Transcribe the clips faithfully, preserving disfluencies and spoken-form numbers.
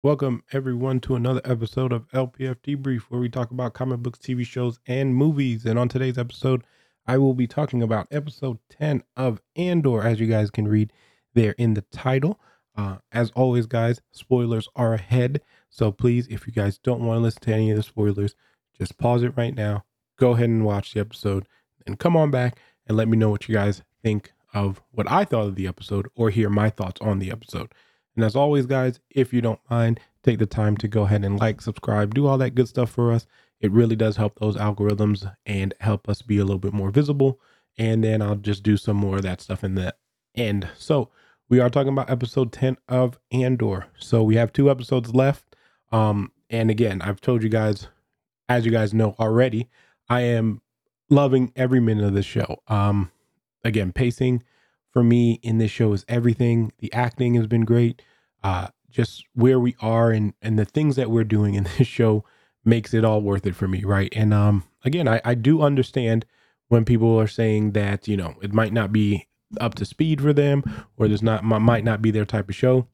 Welcome everyone to another episode of L P F Debrief, where we talk about comic books, T V shows, and movies. And on today's episode, I will be talking about episode ten of Andor, as you guys can read there in the title. Uh, as always, guys, spoilers are ahead. So please, if you guys don't want to listen to any of the spoilers, just pause it right now. Go ahead and watch the episode and come on back and let me know what you guys think of what I thought of the episode or hear my thoughts on the episode. And as always, guys, if you don't mind, take the time to go ahead and like, subscribe, do all that good stuff for us. It really does help those algorithms and help us be a little bit more visible. And then I'll just do some more of that stuff in the end. So we are talking about episode ten of Andor. So we have two episodes left. Um, and again, I've told you guys, as you guys know already, I am loving every minute of this show. Um, again, pacing for me in this show is everything. The acting has been great. Uh, just where we are and and the things that we're doing in this show makes it all worth it for me, right? And um, again, I, I do understand when people are saying that, you know, it might not be up to speed for them, or there's not might not be their type of show.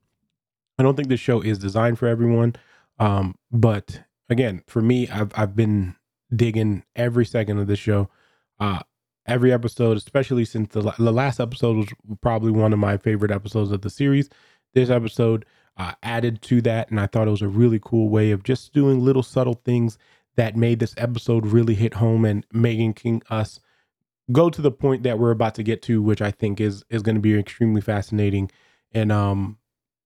I don't think this show is designed for everyone. Um, but again, for me, I've I've been digging every second of this show. Uh, every episode, especially since the, the last episode was probably one of my favorite episodes of the series. This episode uh, added to that, and I thought it was a really cool way of just doing little subtle things that made this episode really hit home and making us go to the point that we're about to get to, which I think is is going to be extremely fascinating. And um,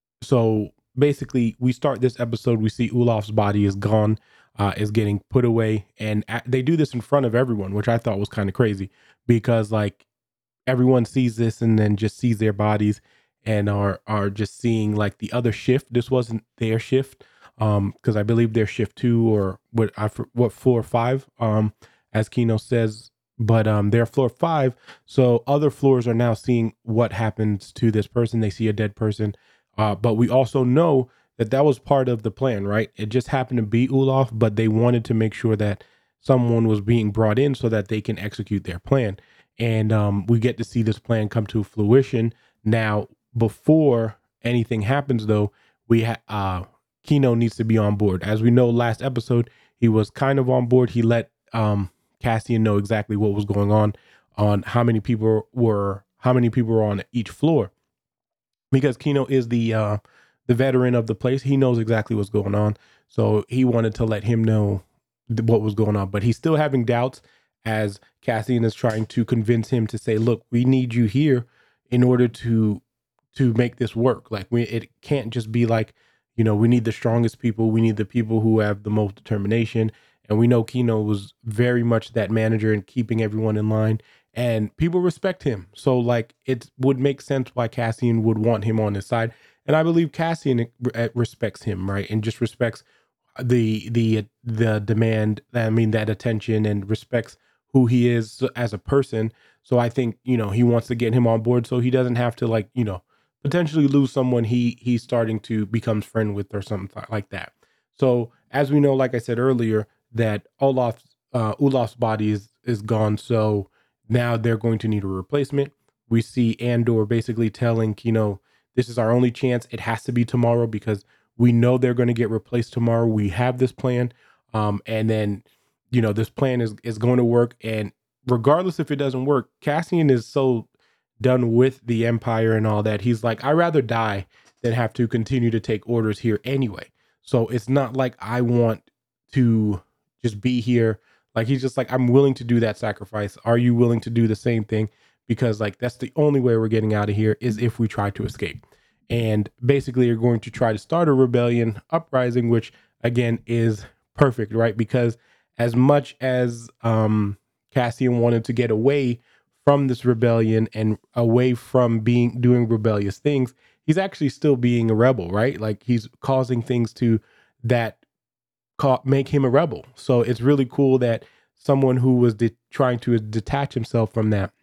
so basically, we start this episode. We see Olaf's body is gone, uh, is getting put away, and a- they do this in front of everyone, which I thought was kind of crazy because like everyone sees this and then just sees their bodies and are are just seeing like the other shift. This wasn't their shift, um, because I believe they're shift two or what I for- what floor five, um, as Kino says. But um, they're floor five, so other floors are now seeing what happens to this person. They see a dead person, uh, but we also know that that was part of the plan, right? It just happened to be Olaf, but they wanted to make sure that someone was being brought in so that they can execute their plan. And um, we get to see this plan come to fruition. Now, before anything happens, though, we ha- uh, Kino needs to be on board. As we know, last episode he was kind of on board. He let um, Cassian know exactly what was going on, on how many people were how many people were on each floor, because Kino is the uh, the veteran of the place. He knows exactly what's going on, so he wanted to let him know th- what was going on. But he's still having doubts as Cassian is trying to convince him to say, "Look, we need you here in order to to make this work. Like, we it can't just be like, you know, we need the strongest people. We need the people who have the most determination." And we know Kino was very much that manager and keeping everyone in line, and people respect him. So like it would make sense why Cassian would want him on his side. And I believe Cassian uh, respects him, right? And just respects the the the demand, I mean that attention, and respects who he is as a person. So I think, you know, he wants to get him on board so he doesn't have to, like, you know, potentially lose someone he he's starting to become friend with or something like that. So as we know, like I said earlier, that Olaf's uh Olaf's body is is gone. So now they're going to need a replacement. We see Andor basically telling Kino, this is our only chance. It has to be tomorrow because we know they're going to get replaced tomorrow. We have this plan. Um, and then, you know, this plan is, is going to work. And regardless if it doesn't work, Cassian is so done with the Empire and all that. He's like, I'd rather die than have to continue to take orders here anyway. So it's not like I want to just be here. Like, he's just like, I'm willing to do that sacrifice. Are you willing to do the same thing? Because like, that's the only way we're getting out of here is if we try to escape. And basically you're going to try to start a rebellion uprising, which again is perfect, right? Because as much as um Cassian wanted to get away from this rebellion and away from being doing rebellious things, he's actually still being a rebel, right? Like, he's causing things to that ca- make him a rebel. So it's really cool that someone who was de- trying to detach himself from that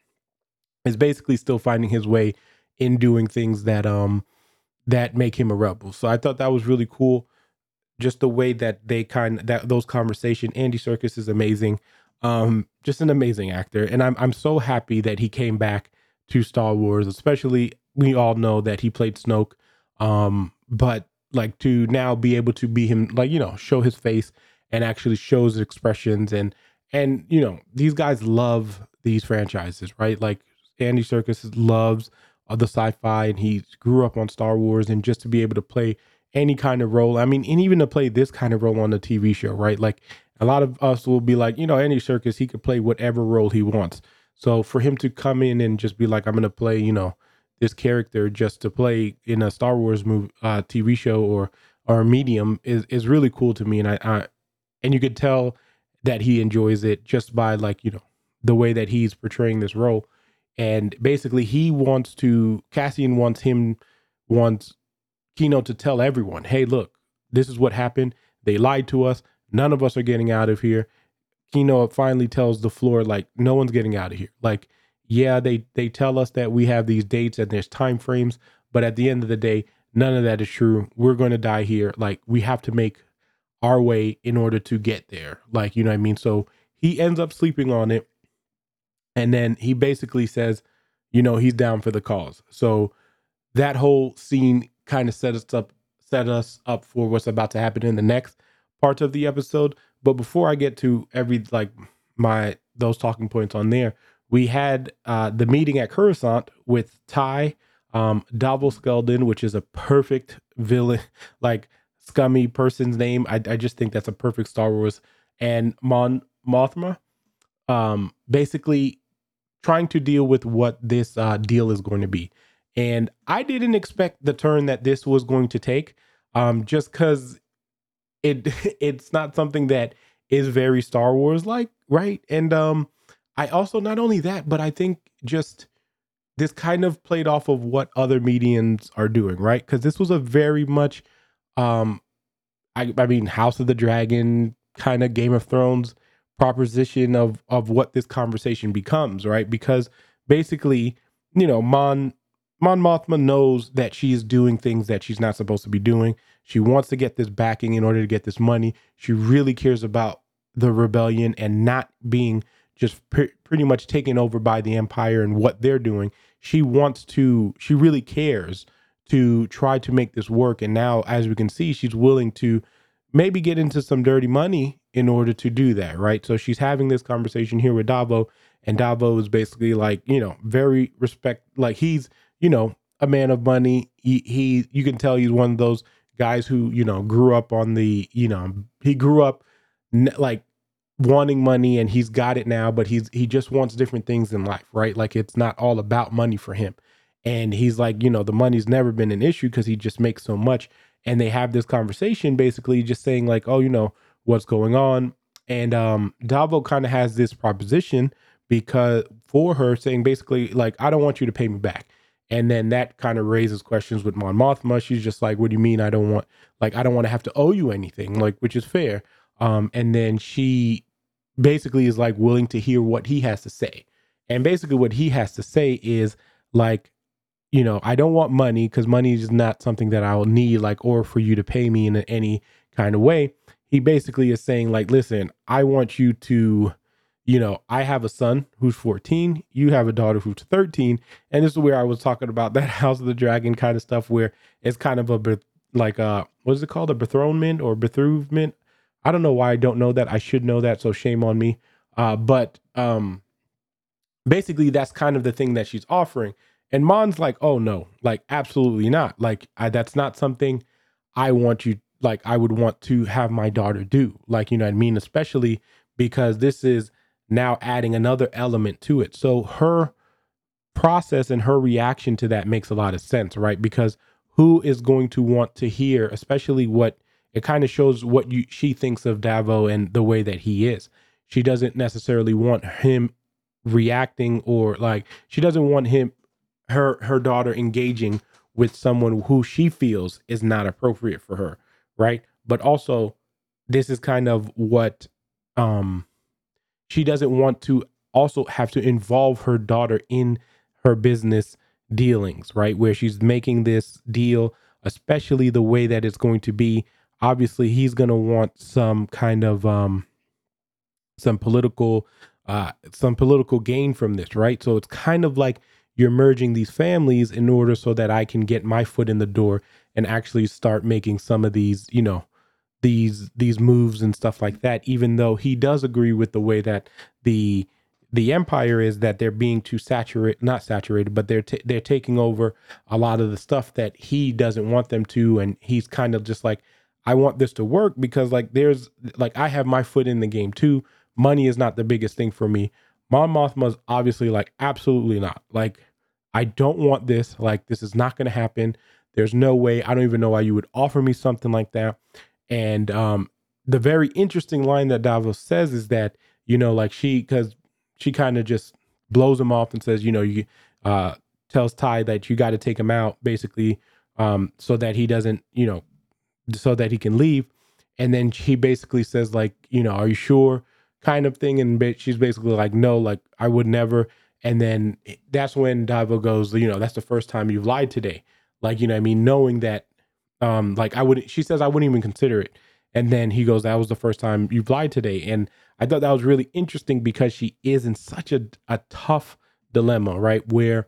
is basically still finding his way in doing things that um that make him a rebel. So I thought that was really cool. Just the way that they kind of, that those conversation. Andy Serkis is amazing. Um, just an amazing actor, and I'm I'm so happy that he came back to Star Wars. Especially, we all know that he played Snoke, um, but like to now be able to be him, like, you know, show his face and actually shows expressions. And, and, you know, these guys love these franchises, right? Like Andy Serkis loves uh, the sci-fi, and he grew up on Star Wars, and just to be able to play any kind of role. I mean, and even to play this kind of role on the T V show, right? Like a lot of us will be like, you know, Andy Serkis, he could play whatever role he wants. So for him to come in and just be like, I'm going to play, you know, this character just to play in a Star Wars movie, uh, T V show or, or a medium is, is really cool to me. And I, I, and you could tell that he enjoys it just by, like, you know, the way that he's portraying this role. And basically he wants to, Cassian wants him, wants Kino to tell everyone, hey, look, this is what happened. They lied to us. None of us are getting out of here. Kino finally tells the floor, like, no one's getting out of here. Like, yeah, they, they tell us that we have these dates and there's time frames, but at the end of the day, none of that is true. We're going to die here. Like, we have to make our way in order to get there. Like, you know what I mean? So he ends up sleeping on it. And then he basically says, you know, he's down for the cause. So that whole scene kind of set us up, set us up for what's about to happen in the next part of the episode. But before I get to every, like, my, those talking points on there, we had uh, the meeting at Coruscant with Ty, um, Davos Skeldon, which is a perfect villain, like scummy person's name. I, I just think that's a perfect Star Wars. And Mon Mothma, um, basically trying to deal with what this uh, deal is going to be. And I didn't expect the turn that this was going to take, um, just because it it's not something that is very Star Wars like, right? And um, I also, not only that, but I think just this kind of played off of what other mediums are doing, right? Because this was a very much, um, I, I mean, House of the Dragon kind of Game of Thrones proposition of of what this conversation becomes, right? Because basically, you know, Mon Mon Mothma knows that she's doing things that she's not supposed to be doing. She wants to get this backing in order to get this money. She really cares about the rebellion and not being just pre- pretty much taken over by the Empire and what they're doing. She wants to, she really cares to try to make this work. And now, as we can see, she's willing to maybe get into some dirty money in order to do that, right? So she's having this conversation here with Davo, and Davo is basically like, you know, very respect, like he's, you know, a man of money. He, he, you can tell he's one of those guys who, you know, grew up on the, you know, he grew up n- like wanting money, and he's got it now, but he's, he just wants different things in life, right? Like it's not all about money for him. And he's like, you know, the money's never been an issue because he just makes so much. And they have this conversation basically just saying like, oh, you know, what's going on. And um, Davo kind of has this proposition because for her saying basically like, I don't want you to pay me back. And then that kind of raises questions with Mon Mothma. She's just like, what do you mean? I don't want, like, I don't want to have to owe you anything, like, which is fair. Um, and then she basically is like willing to hear what he has to say. And basically what he has to say is like, you know, I don't want money because money is not something that I'll need, like, or for you to pay me in any kind of way. He basically is saying like, listen, I want you to, you know, I have a son who's fourteen, you have a daughter who's thirteen. And this is where I was talking about that House of the Dragon kind of stuff, where it's kind of a, like, uh, what is it called? A bethronement or betrothment? I don't know why I don't know that. I should know that. So shame on me. Uh, but um, basically that's kind of the thing that she's offering. And Mon's like, oh no, like absolutely not. Like I, that's not something I want you, like I would want to have my daughter do. Like, you know what I mean? Especially because this is now adding another element to it. So her process and her reaction to that makes a lot of sense, right? Because who is going to want to hear, especially what it kind of shows what you, she thinks of Davo and the way that he is. She doesn't necessarily want him reacting, or like she doesn't want him, her her daughter engaging with someone who she feels is not appropriate for her, right? But also this is kind of what um she doesn't want to also have to involve her daughter in her business dealings, right? Where she's making this deal, especially the way that it's going to be. Obviously he's going to want some kind of um some political uh some political gain from this, right? So it's kind of like you're merging these families in order so that I can get my foot in the door and actually start making some of these, you know, these these moves and stuff like that, even though he does agree with the way that the the empire is, that they're being too saturated, not saturated, but they're t- they're taking over a lot of the stuff that he doesn't want them to. And he's kind of just like, I want this to work because like there's like I have my foot in the game too. Money is not the biggest thing for me. Mon Mothma's obviously like, absolutely not. Like, I don't want this. Like, this is not going to happen. There's no way. I don't even know why you would offer me something like that. And um, the very interesting line that Davos says is that, you know, like she, because she kind of just blows him off and says, you know, you uh, tells Ty that you got to take him out basically, um, so that he doesn't, you know, so that he can leave. And then he basically says like, you know, are you sure, kind of thing. And ba- she's basically like, no, like I would never. And then that's when Davo goes, you know, that's the first time you've lied today. Like, you know what I mean? Knowing that, um, like I wouldn't, she says, I wouldn't even consider it. And then he goes, that was the first time you've lied today. And I thought that was really interesting because she is in such a, a tough dilemma, right? Where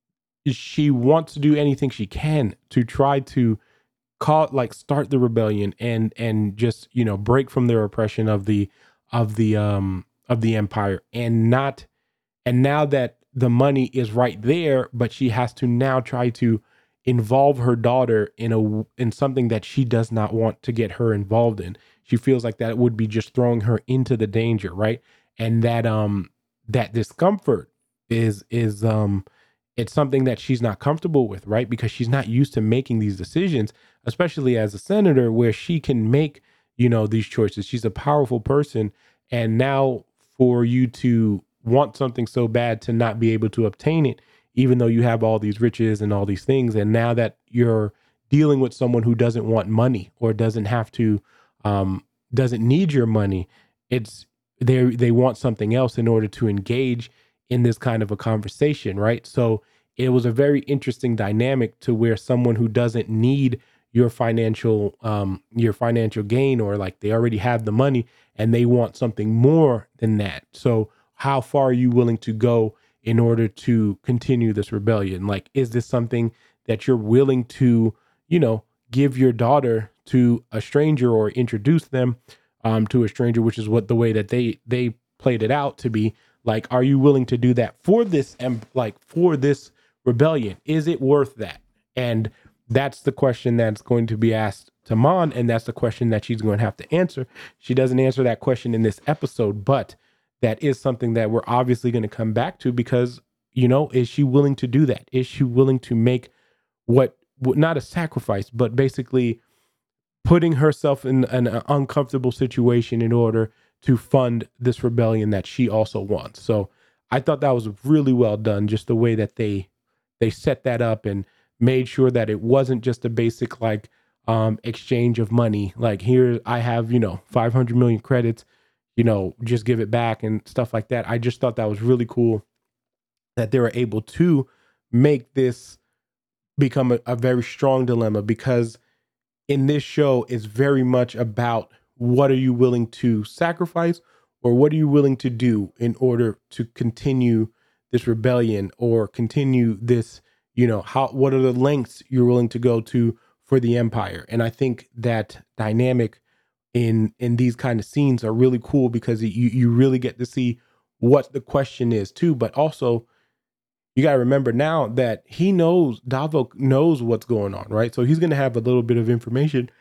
she wants to do anything she can to try to call, like start the rebellion and, and just, you know, break from their oppression of the, of the, um, of the empire, and not, and now that the money is right there, but she has to now try to involve her daughter in a in something that she does not want to get her involved in. She feels like that would be just throwing her into the danger, right? And that um that discomfort is is um it's something that she's not comfortable with, right? Because she's not used to making these decisions, especially as a senator, where she can make, you know, these choices. She's a powerful person, and now for you to want something so bad to not be able to obtain it, even though you have all these riches and all these things. And now that you're dealing with someone who doesn't want money or doesn't have to, um, doesn't need your money, it's they they want something else in order to engage in this kind of a conversation, right? So it was a very interesting dynamic to where someone who doesn't need your financial um your financial gain, or like they already have the money and they want something more than that. So how far are you willing to go in order to continue this rebellion? Like, is this something that you're willing to, you know, give your daughter to a stranger or introduce them um, to a stranger, which is what the way that they they played it out to be. Like, are you willing to do that for this and like for this rebellion? Is it worth that? And that's the question that's going to be asked to Mon, and that's the question that she's going to have to answer. She doesn't answer that question in this episode, but that is something that we're obviously going to come back to because, you know, is she willing to do that? Is she willing to make what, what not a sacrifice, but basically putting herself in an uncomfortable situation in order to fund this rebellion that she also wants? So I thought that was really well done, just the way that they they set that up and made sure that it wasn't just a basic like um exchange of money. Like, here I have, you know, five hundred million credits, you know, just give it back and stuff like that. I just thought that was really cool that they were able to make this become a, a very strong dilemma, because in this show is very much about what are you willing to sacrifice, or what are you willing to do in order to continue this rebellion or continue this, you know, how, what are the lengths you're willing to go to for the empire? And I think that dynamic in in these kind of scenes are really cool because you you really get to see what the question is too. But also you got to remember now that he knows, Davo knows what's going on, right? So he's going to have a little bit of information.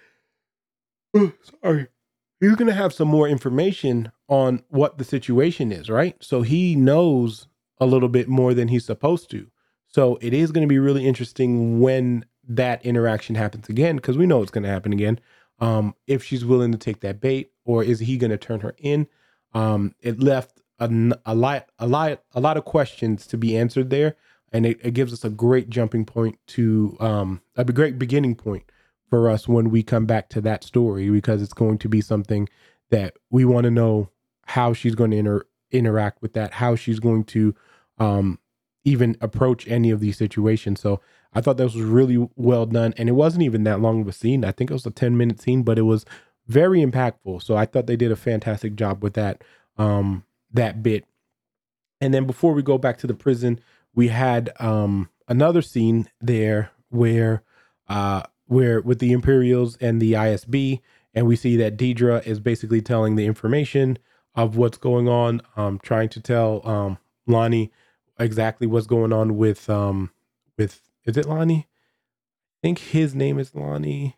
Sorry. He's going to have some more information on what the situation is, right? So he knows a little bit more than he's supposed to. So it is going to be really interesting when that interaction happens again, because we know it's going to happen again. Um, if she's willing to take that bait, or is he going to turn her in? Um, it left a, a lot, a lot, a lot of questions to be answered there, and it, it gives us a great jumping point to um, a great beginning point for us when we come back to that story, because it's going to be something that we want to know how she's going to inter- interact with that, how she's going to um, even approach any of these situations. So I thought this was really well done, and it wasn't even that long of a scene. I think it was a ten minute scene, but it was very impactful. So I thought they did a fantastic job with that, um, that bit. And then before we go back to the prison, we had um, another scene there where uh, where with the Imperials and the I S B, and we see that Deidre is basically telling the information of what's going on, um, trying to tell um, Lonnie exactly what's going on with um, with is it Lonnie? I think his name is Lonnie.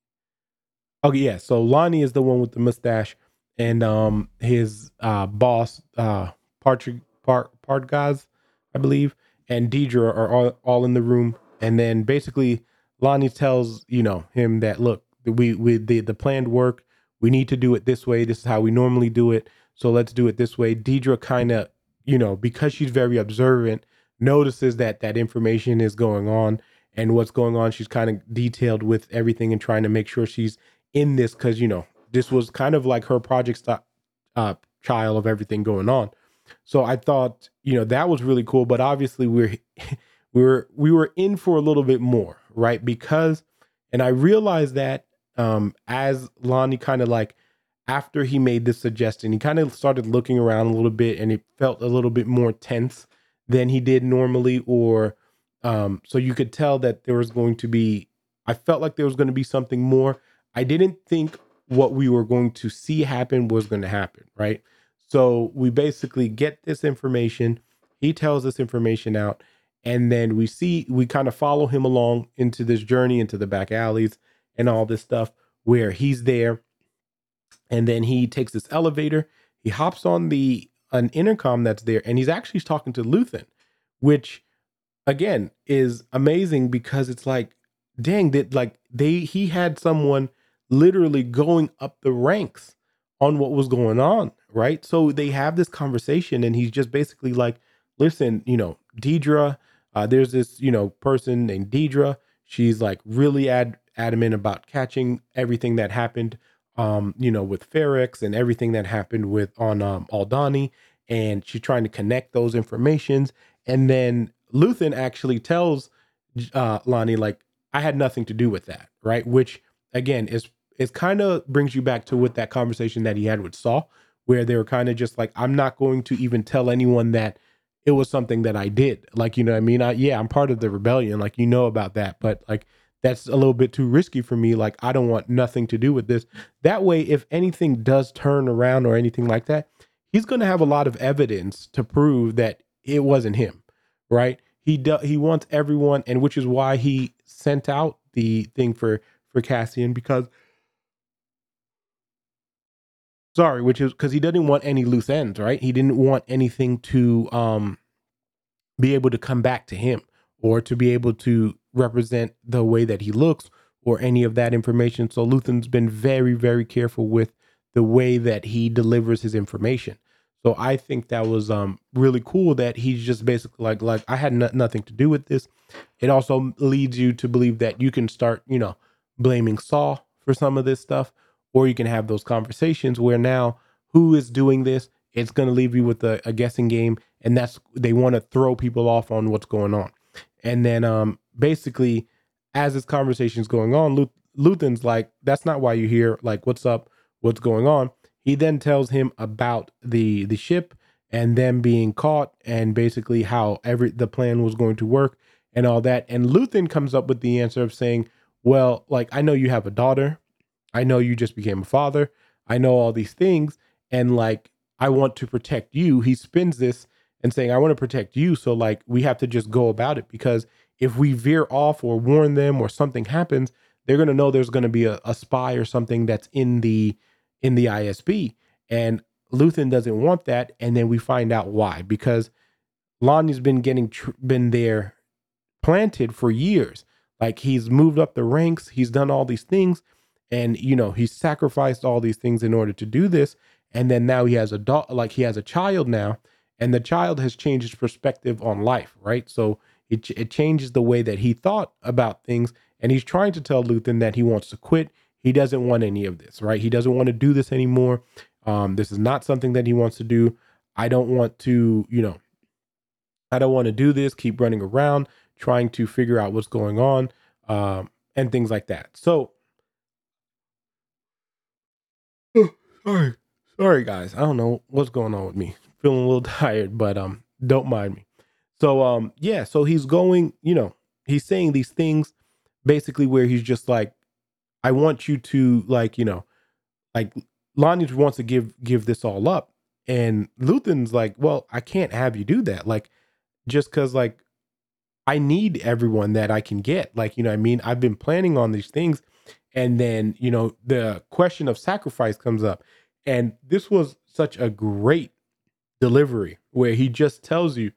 Oh yeah, so Lonnie is the one with the mustache, and um, his uh, boss, uh, Partrig Part Partgaz, I believe, and Deidre are all, all in the room, and then basically Lonnie tells you know him that look, we we the the planned work, we need to do it this way. This is how we normally do it, so let's do it this way. Deidre kind of you know because she's very observant, notices that that information is going on and what's going on. She's kind of detailed with everything and trying to make sure she's in this because you know this was kind of like her project st- uh child of everything going on. So I thought you know that was really cool, but obviously we're we were we were in for a little bit more, right? Because and I realized that um as Lonnie kind of like after he made this suggestion, he kind of started looking around a little bit and it felt a little bit more tense than he did normally, or um so you could tell that there was going to be I felt like there was going to be something more. I didn't think what we were going to see happen was going to happen, right? So we basically get this information. He tells this information out, and then we see we kind of follow him along into this journey into the back alleys and all this stuff where he's there, and then he takes this elevator. He hops on the an intercom that's there, and he's actually talking to Luthen, which again is amazing because it's like dang that like they he had someone literally going up the ranks on what was going on, right? So they have this conversation and he's just basically like, listen, you know, Deidre, uh, there's this, you know, person named Deidre. She's like really ad- adamant about catching everything that happened, um, you know, with Ferrex and everything that happened with on um, Aldani. And she's trying to connect those informations. And then Luthen actually tells uh, Lonnie, like, I had nothing to do with that, right? Which again is is kind of brings you back to with that conversation that he had with Saul, where they were kind of just like, I'm not going to even tell anyone that it was something that I did. Like, you know what I mean? I, yeah, I'm part of the rebellion, like you know about that, but like that's a little bit too risky for me. Like, I don't want nothing to do with this. That way, if anything does turn around or anything like that, he's going to have a lot of evidence to prove that it wasn't him, right? He do, he wants everyone, and which is why he sent out the thing for for Cassian because sorry, which is because he didn't want any loose ends, right? He didn't want anything to um be able to come back to him or to be able to represent the way that he looks or any of that information. So Luthen's been very, very careful with the way that he delivers his information. So I think that was um really cool that he's just basically like like I had no- nothing to do with this. It also leads you to believe that you can start, you know, blaming Saul for some of this stuff, or you can have those conversations where now who is doing this? It's going to leave you with a, a guessing game, and that's they want to throw people off on what's going on. And then um basically, as this conversation is going on, Luth- Luthen's like, "That's not why you're here. Like, what's up? What's going on?" He then tells him about the the ship and them being caught, and basically how every the plan was going to work and all that. And Luthen comes up with the answer of saying, "Well, like I know you have a daughter. I know you just became a father. I know all these things, and like I want to protect you." He spins this and saying, "I want to protect you, so like we have to just go about it because if we veer off or warn them or something happens, they're gonna know there's gonna be a, a spy or something that's in the in the I S B." And Luthen doesn't want that, and then we find out why because Lonnie's been getting tr- been there planted for years. Like he's moved up the ranks, he's done all these things, and you know he's sacrificed all these things in order to do this. And then now he has a dog, like he has a child now, and the child has changed his perspective on life, right? So it ch- it changes the way that he thought about things, and he's trying to tell Luthen that he wants to quit. He doesn't want any of this, right? He doesn't want to do this anymore. Um, this is not something that he wants to do. I don't want to, you know, I don't want to do this, keep running around trying to figure out what's going on, um, and things like that. So, sorry, sorry guys, I don't know what's going on with me. Feeling a little tired, but um, don't mind me. So um, yeah, so he's going, you know, he's saying these things basically where he's just like, I want you to like, you know, like Lonnie wants to give give this all up. And Luthen's like, well, I can't have you do that. Like, just because like I need everyone that I can get. Like, you know what I mean? I've been planning on these things. And then, you know, the question of sacrifice comes up. And this was such a great delivery where he just tells you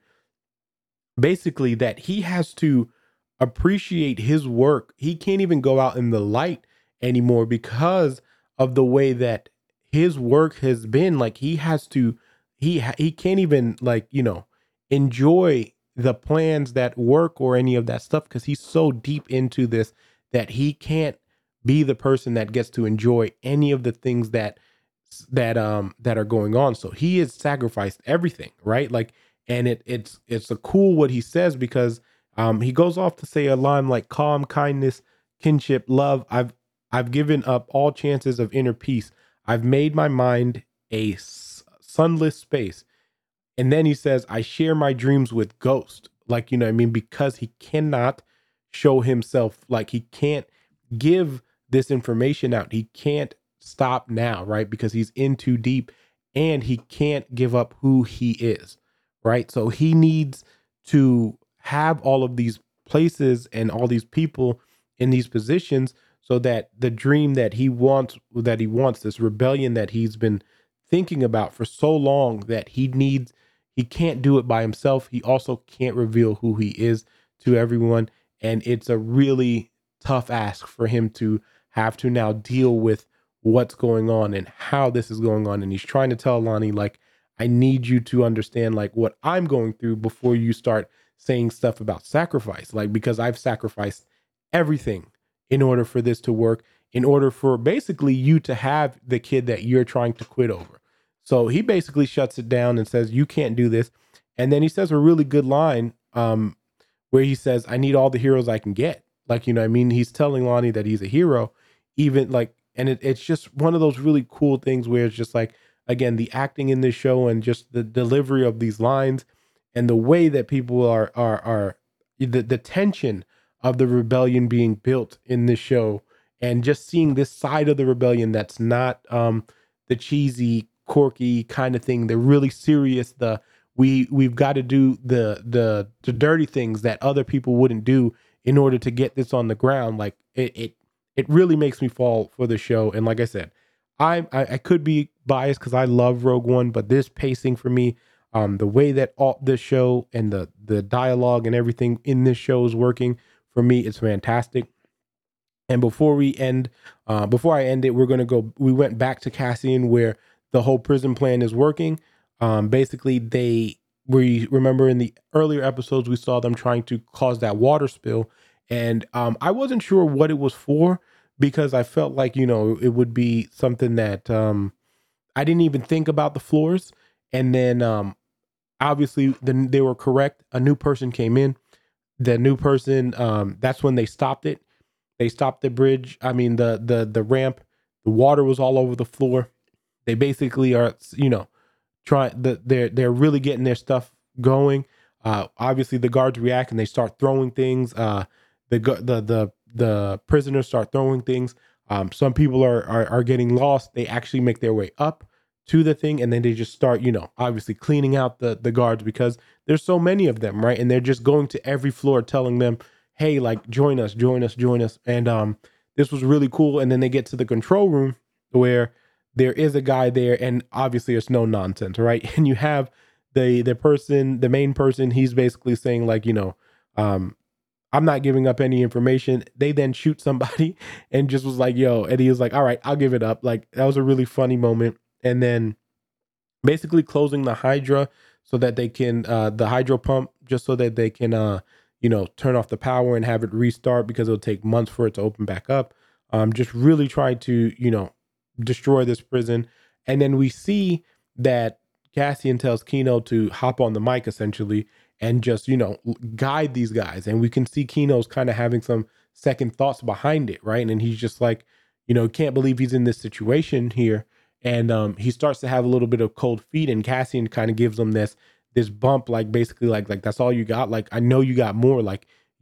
basically that he has to appreciate his work. He can't even go out in the light anymore because of the way that his work has been. Like he has to, he ha- he can't even like, you know, enjoy the plans that work or any of that stuff because he's so deep into this that he can't be the person that gets to enjoy any of the things that that um that are going on. So he has sacrificed everything, right? Like, and it it's it's a cool what he says because um he goes off to say a line like calm, kindness, kinship, love. I've I've given up all chances of inner peace. I've made my mind a s- sunless space. And then he says, I share my dreams with Ghost. Like, you know what I mean? Because he cannot show himself, like he can't give this information out. He can't stop now, right? Because he's in too deep and he can't give up who he is, right? So he needs to have all of these places and all these people in these positions so that the dream that he wants, that he wants, this rebellion that he's been thinking about for so long, that he needs, he can't do it by himself. He also can't reveal who he is to everyone. And it's a really tough ask for him to have to now deal with what's going on and how this is going on. And he's trying to tell Lonnie, like, I need you to understand like what I'm going through before you start saying stuff about sacrifice. Like, because I've sacrificed everything in order for this to work, in order for basically you to have the kid that you're trying to quit over. So he basically shuts it down and says, you can't do this. And then he says a really good line um, where he says, I need all the heroes I can get. Like, you know what I mean? He's telling Lonnie that he's a hero, even like, and it, it's just one of those really cool things where it's just like, again, the acting in this show and just the delivery of these lines and the way that people are, are, are the, the tension of the rebellion being built in this show and just seeing this side of the rebellion that's not um, the cheesy, quirky kind of thing. They're really serious. The we we've got to do the the the dirty things that other people wouldn't do in order to get this on the ground. Like it it it really makes me fall for the show. And like I said, I I, I could be biased because I love Rogue One, but this pacing for me, um, the way that all this show and the the dialogue and everything in this show is working for me, it's fantastic. And before we end, uh, before I end it, we're gonna go. We went back to Cassian where the whole prison plan is working. Um, basically, they we remember in the earlier episodes we saw them trying to cause that water spill, and um, I wasn't sure what it was for because I felt like you know it would be something that um, I didn't even think about the floors, and then um, obviously then they were correct. A new person came in. The new person, um, that's when they stopped it. They stopped the bridge. I mean, the the the ramp. The water was all over the floor. They basically are, you know, trying. The, they're they're really getting their stuff going. Uh, obviously, the guards react and they start throwing things. Uh, the the the the prisoners start throwing things. Um, some people are, are are getting lost. They actually make their way up to the thing, and then they just start, you know, obviously cleaning out the the guards because there's so many of them, right? And they're just going to every floor, telling them, "Hey, like join us, join us, join us." And um, this was really cool. And then they get to the control room where there is a guy there, and obviously it's no nonsense, right? And you have the the person, the main person. He's basically saying like, you know, um, I'm not giving up any information. They then shoot somebody and just was like, yo, and he was like, all right, I'll give it up. Like that was a really funny moment. And then basically closing the Hydra so that they can, uh, the hydro pump, just so that they can, uh, you know, turn off the power and have it restart because it'll take months for it to open back up. Um, just really trying to, you know, destroy this prison. And then we see that Cassian tells Kino to hop on the mic essentially and just, you know, guide these guys. And we can see Kino's kind of having some second thoughts behind it, right? And he's just like, you know, can't believe he's in this situation here. And um, he starts to have a little bit of cold feet, and Cassian kind of gives him this this bump, like basically like like that's all you got. Like I know you got more. Like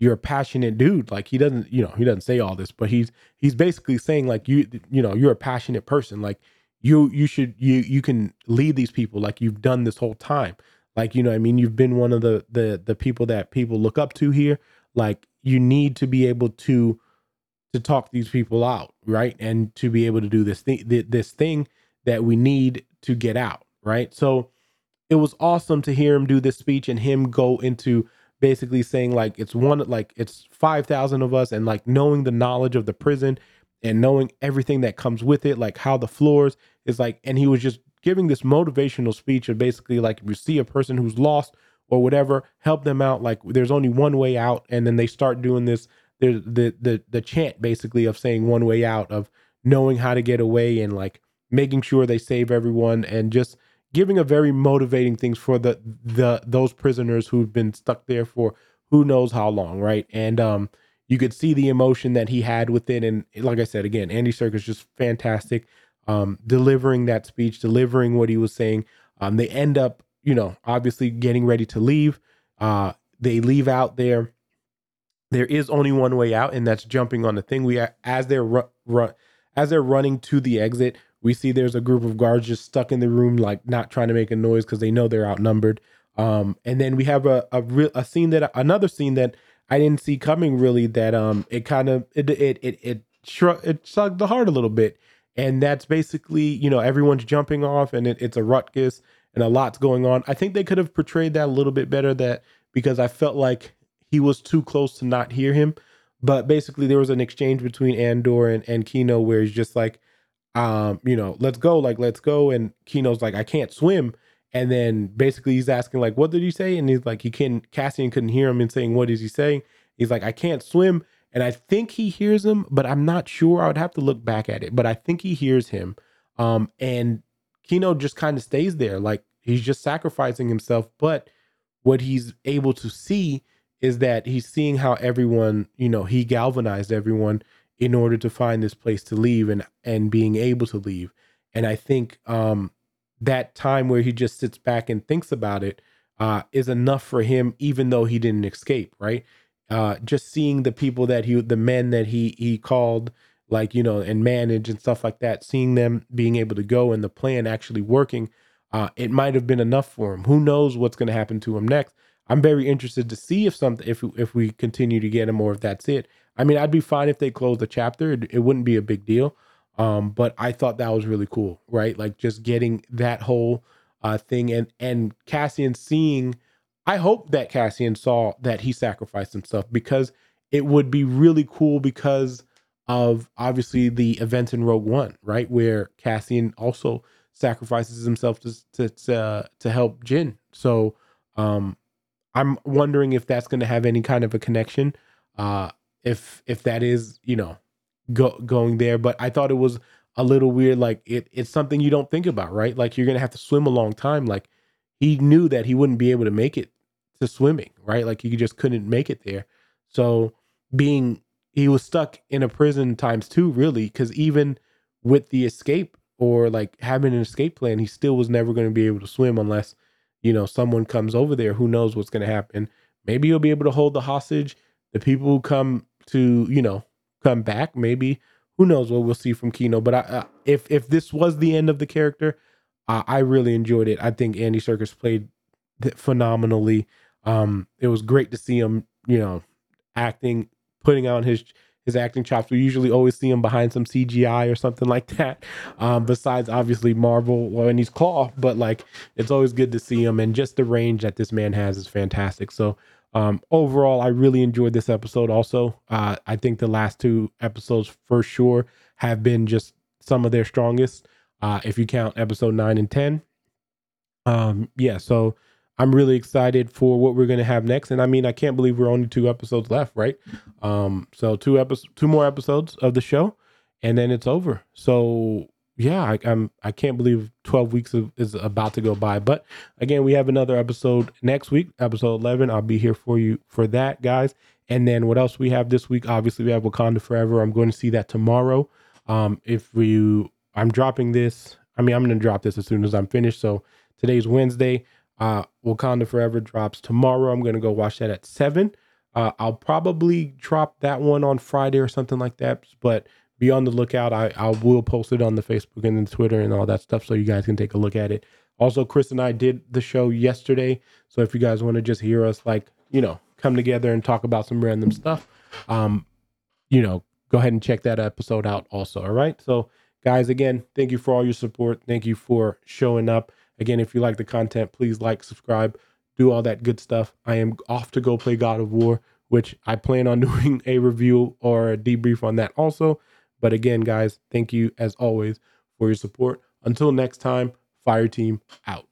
you're a passionate dude. Like he doesn't, you know, he doesn't say all this, but he's he's basically saying like you you know, you're a passionate person. Like you you should you you can lead these people like you've done this whole time. Like, you know what I mean? You've been one of the the the people that people look up to here. Like you need to be able to to talk these people out, right? And to be able to do this thing this thing that we need to get out, right? So it was awesome to hear him do this speech and him go into basically saying like it's one like it's five thousand of us, and like knowing the knowledge of the prison and knowing everything that comes with it, like how the floors is like, and he was just giving this motivational speech of basically like if you see a person who's lost or whatever, help them out. Like there's only one way out, and then they start doing this. There's the the the chant basically of saying one way out, of knowing how to get away and like making sure they save everyone, and just giving a very motivating things for the the those prisoners who've been stuck there for who knows how long, right? And um you could see the emotion that he had with it. And like I said, again, Andy Serkis just fantastic, um, delivering that speech, delivering what he was saying. Um, they end up, you know, obviously getting ready to leave. Uh, they leave out there. There is only one way out, and that's jumping on the thing. We as they're ru- ru- as they're running to the exit, we see there's a group of guards just stuck in the room, like not trying to make a noise because they know they're outnumbered. Um, and then we have a a, real, a scene that another scene that I didn't see coming really. That um, it kind of it it it it shrug, it sucked the heart a little bit, and that's basically, you know, everyone's jumping off, and it, it's a ruckus and a lot's going on. I think they could have portrayed that a little bit better, that because I felt like he was too close to not hear him. But basically, there was an exchange between Andor and, and Kino where he's just like, um, you know, let's go, like, let's go. And Kino's like, I can't swim. And then basically he's asking, like, what did he say? And he's like, he can't, Cassian couldn't hear him and saying, what is he saying? He's like, I can't swim. And I think he hears him, but I'm not sure. I would have to look back at it, but I think he hears him. Um, and Kino just kind of stays there. Like he's just sacrificing himself. But what he's able to see is that he's seeing how everyone, you know, he galvanized everyone in order to find this place to leave, and and being able to leave. And I think um, that time where he just sits back and thinks about it uh, is enough for him, even though he didn't escape, right? Uh, just seeing the people that he, the men that he he called, like, you know, and manage and stuff like that, seeing them being able to go and the plan actually working, uh, it might have been enough for him. Who knows what's going to happen to him next? I'm very interested to see if something, if if we continue to get him, or if that's it. I mean, I'd be fine if they closed the chapter. It, it wouldn't be a big deal. Um, but I thought that was really cool, right? Like just getting that whole uh, thing, and and Cassian seeing. I hope that Cassian saw that he sacrificed himself, because it would be really cool because of obviously the events in Rogue One, right, where Cassian also sacrifices himself to to to, to help Jyn. So um, I'm wondering if that's going to have any kind of a connection. Uh, if if that is, you know, go, going there. But I thought it was a little weird. Like it, it's something you don't think about, right? Like you're gonna have to swim a long time. Like he knew that he wouldn't be able to make it to swimming, right? Like he just couldn't make it there. So being, he was stuck in a prison times two, really, because even with the escape, or like having an escape plan, he still was never going to be able to swim unless, you know, someone comes over there. Who knows what's going to happen? Maybe he'll be able to hold the hostage. The people who come to, you know, come back, maybe, who knows what we'll see from Kino. But I, uh, if if this was the end of the character, uh, I really enjoyed it. I think Andy Serkis played th- phenomenally. Um, it was great to see him, you know, acting, putting on his his acting chops. We usually always see him behind some C G I or something like that. Um, besides obviously Marvel, well, and he's Claw, but like it's always good to see him, and just the range that this man has is fantastic. So um, overall, I really enjoyed this episode. Also, uh, I think the last two episodes for sure have been just some of their strongest. Uh, if you count episode nine and ten, um, yeah. So I'm really excited for what we're gonna have next. And I mean, I can't believe we're only two episodes left, right? Um, so two episodes, two more episodes of the show, and then it's over. So yeah, I, I'm I can't believe twelve weeks of, is about to go by. But again, we have another episode next week, episode eleven. I'll be here for you for that, guys. And then what else we have this week? Obviously, we have Wakanda Forever. I'm going to see that tomorrow. Um, if we, I'm dropping this. I mean, I'm going to drop this as soon as I'm finished. So today's Wednesday. Uh, Wakanda Forever drops tomorrow. I'm going to go watch that at seven. Uh, I'll probably drop that one on Friday or something like that. But be on the lookout. I, I will post it on the Facebook and the Twitter and all that stuff so you guys can take a look at it. Also, Chris and I did the show yesterday. So if you guys want to just hear us, like, you know, come together and talk about some random stuff, um, you know, go ahead and check that episode out also. All right. So, guys, again, thank you for all your support. Thank you for showing up. Again, if you like the content, please like, subscribe, do all that good stuff. I am off to go play God of War, which I plan on doing a review or a debrief on that also. But again, guys, thank you as always for your support. Until next time, Fire Team out.